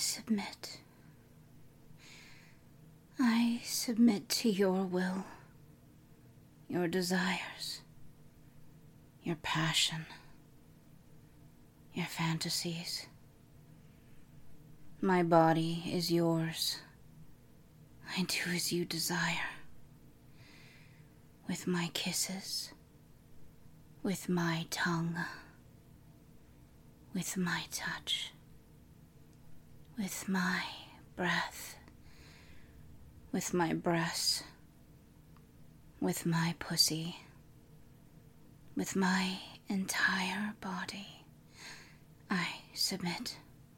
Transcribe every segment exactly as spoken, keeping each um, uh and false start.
submit. I submit to your will, your desires, your passion, your fantasies. My body is yours. I do as you desire. With my kisses, with my tongue, with my touch, with my breath, with my breasts, with my pussy, with my entire body, I submit.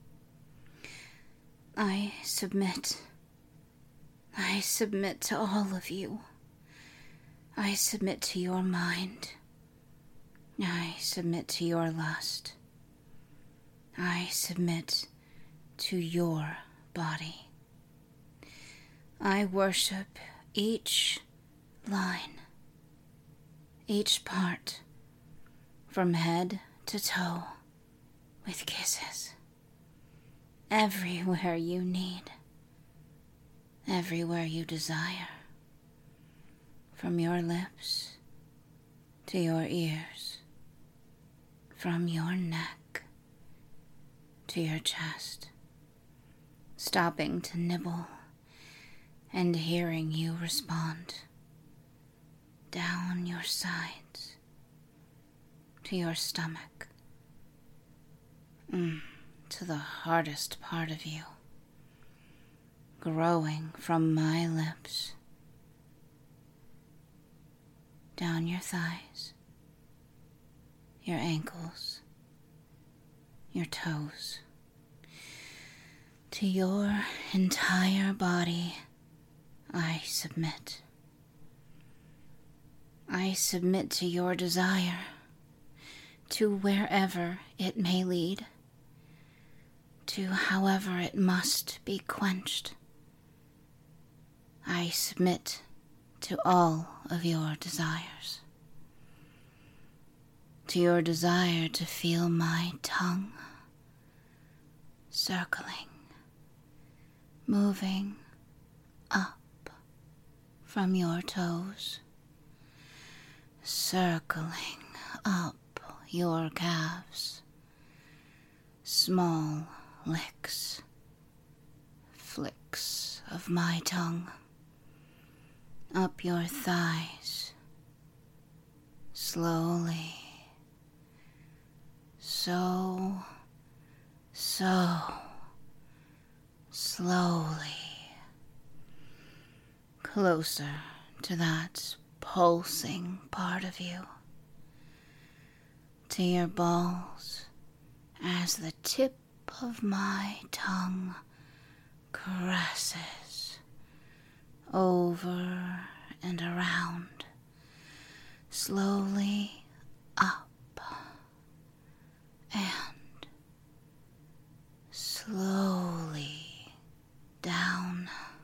I submit. I submit to all of you. I submit to your mind. I submit to your lust. I submit to your body. I worship each line, each part, from head to toe, with kisses. Everywhere you need, everywhere you desire, from your lips to your ears, from your neck to your chest, stopping to nibble and hearing you respond, down your sides to your stomach, mm, to the hardest part of you, growing from my lips, down your thighs, your ankles, your toes, to your entire body. I submit. I submit to your desire, to wherever it may lead, to however it must be quenched. I submit to all of your desires, to your desire to feel my tongue circling, moving up from your toes, circling up your calves, small licks, flicks of my tongue, up your thighs, slowly, so, so, slowly, closer to that pulsing part of you, to your balls, as the tip of my tongue caresses over and around, slowly up and slowly down,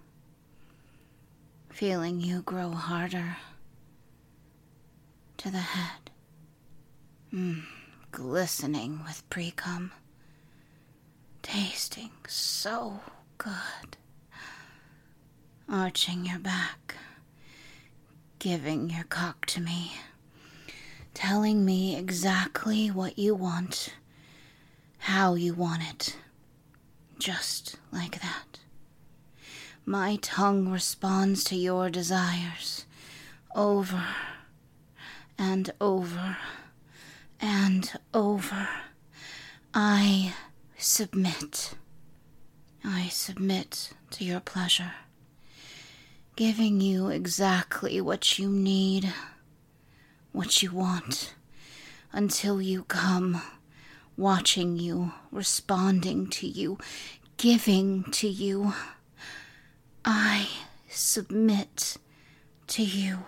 feeling you grow harder to the head, mm, glistening with pre-cum, tasting so good, arching your back, giving your cock to me, telling me exactly what you want, how you want it, just like that. My tongue responds to your desires over and over and over. I submit. I submit to your pleasure, giving you exactly what you need, what you want, until you come, watching you, responding to you, giving to you. I submit to you.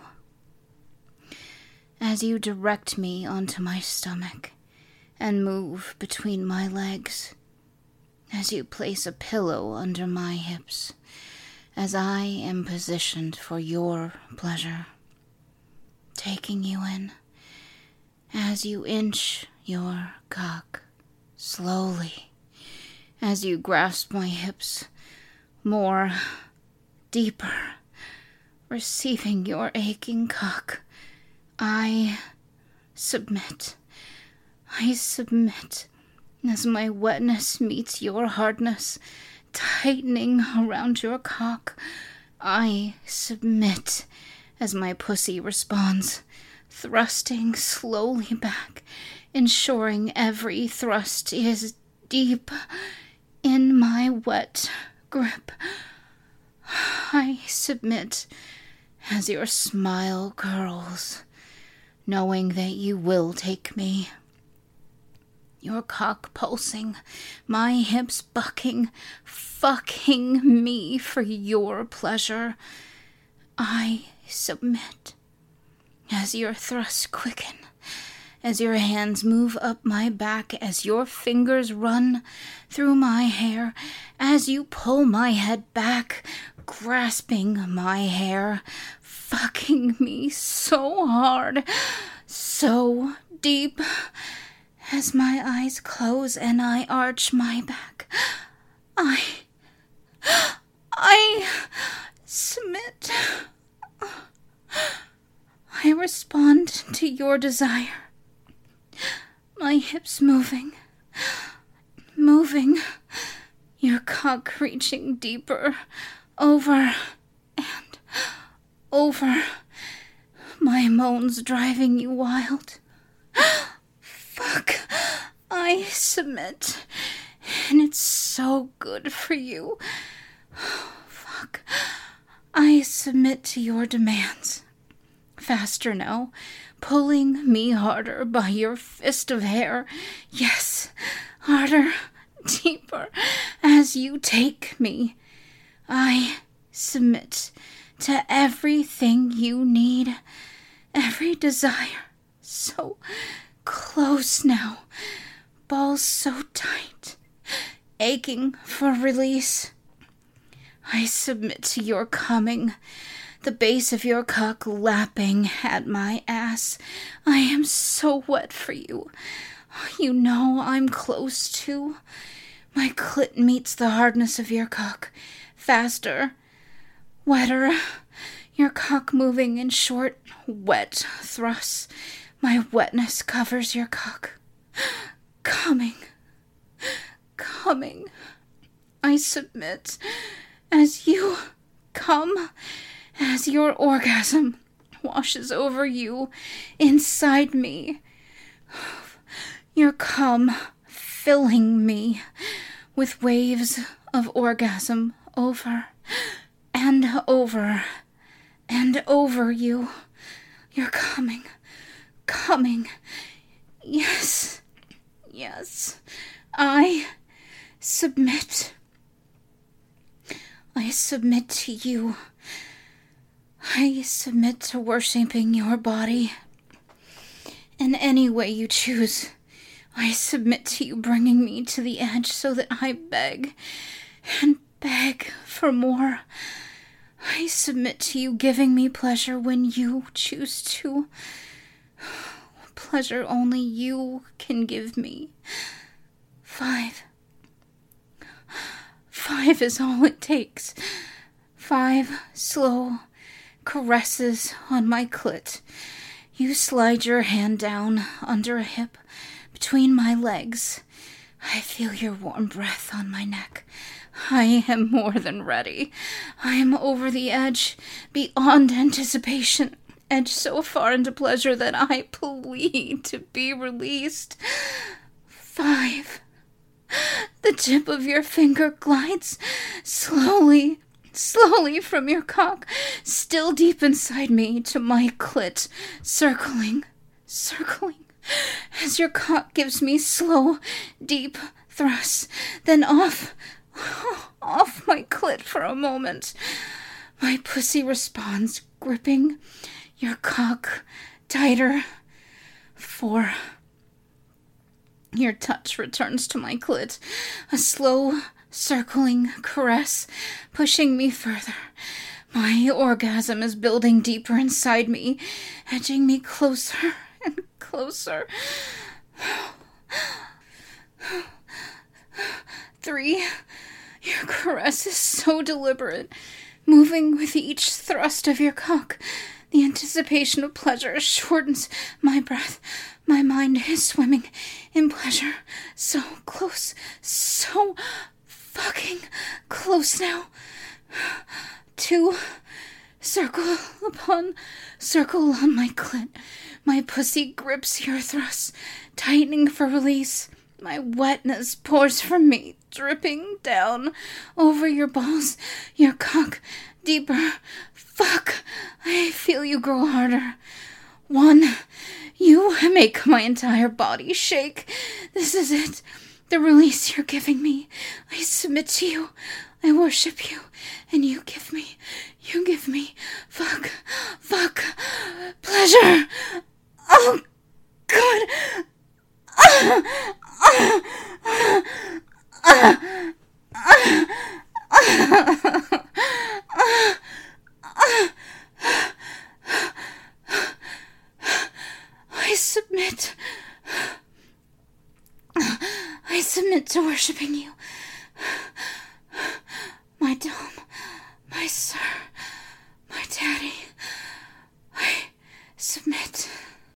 As you direct me onto my stomach and move between my legs, as you place a pillow under my hips, as I am positioned for your pleasure, taking you in, as you inch your cock slowly as you grasp my hips, more, deeper, receiving your aching cock. I submit. I submit as my wetness meets your hardness, tightening around your cock. I submit as my pussy responds, thrusting slowly back, ensuring every thrust is deep in my wet grip. I submit as your smile curls, knowing that you will take me. Your cock pulsing, my hips bucking, fucking me for your pleasure. I submit as your thrusts quicken, as your hands move up my back, as your fingers run through my hair, as you pull my head back, grasping my hair, fucking me so hard, so deep. As my eyes close and I arch my back, I, I submit. I respond to your desire. My hips moving, moving, your cock reaching deeper, over and over, my moans driving you wild. Fuck, I submit, and it's so good for you. Fuck, I submit to your demands. Faster now, pulling me harder by your fist of hair. Yes, harder, deeper, as you take me. I submit to everything you need, every desire. So close now, balls so tight, aching for release. I submit to your coming, the base of your cock lapping at my ass. I am so wet for you. You know I'm close to. My clit meets the hardness of your cock. Faster, wetter, your cock moving in short, wet thrusts. My wetness covers your cock. Coming, coming. I submit as you come, as your orgasm washes over you, inside me. Your cum filling me with waves of orgasm over and over and over you. You're coming. Coming. Yes. Yes. I submit. I submit to you. I submit to worshipping your body in any way you choose. I submit to you bringing me to the edge so that I beg and beg for more. I submit to you giving me pleasure when you choose to. Pleasure only you can give me. Five. Five is all it takes. Five slow caresses on my clit. You slide your hand down under a hip between my legs. I feel your warm breath on my neck. I am more than ready. I am over the edge, beyond anticipation. Edge so far into pleasure that I plead to be released. Five. The tip of your finger glides slowly, slowly from your cock, still deep inside me, to my clit, circling, circling, as your cock gives me slow, deep thrusts, then off, off my clit for a moment. My pussy responds, gripping your cock tighter. Four. Your touch returns to my clit, a slow, circling caress, pushing me further. My orgasm is building deeper inside me, edging me closer and closer. three. Your caress is so deliberate, moving with each thrust of your cock. The anticipation of pleasure shortens my breath. My mind is swimming in pleasure. So close, so fucking close now. Two. Circle upon circle on my clit. My pussy grips your thrusts, tightening for release. My wetness pours from me, dripping down over your balls, your cock, deeper. Fuck, I feel you grow harder. One, you make my entire body shake. This is it, the release you're giving me. I submit to you, I worship you, and you give me, you give me, fuck, fuck, pleasure. Oh, God. Ah, ah, ah, ah, ah, ah, ah, ah. I submit. I submit to worshiping you. My dom, my sir, my daddy. I submit.